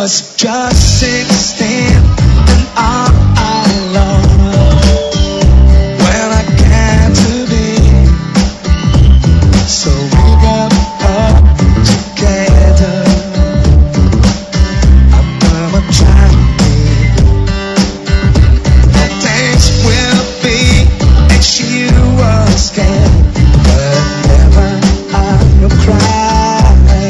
was just 16 and all alone when I came to be. So we got up together. I'm gonna try how things will be, and she was scared, but never I cried.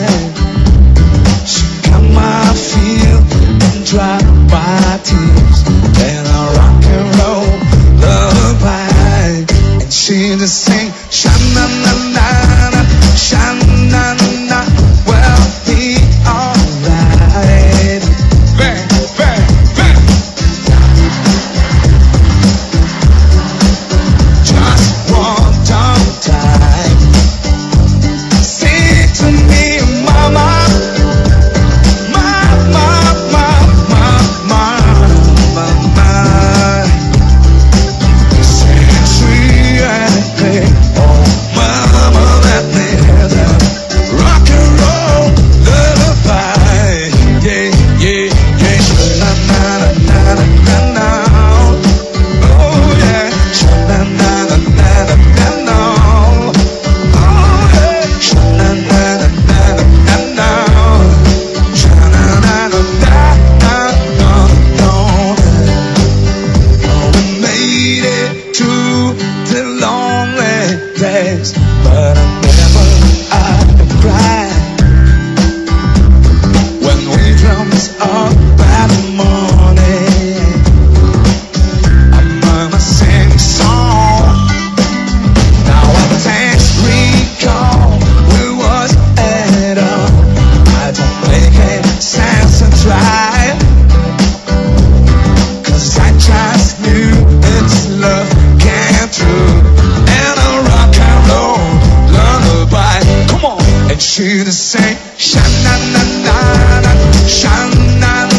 She got my feel and dry my tears, then I rock and roll lullaby, and she just sing sha-na-na-na-na, sha-na-na-na, well be alright. Bang, bang, bang. Just one time, sing to me, mama. But I cried when we drums up by the morning. I'm gonna sing a song. Now I can't recall who was at all. I don't make any sense to try, 'cause I just knew it's love came true. And she just sang sha-na-na-na-na, sha-na-na-na.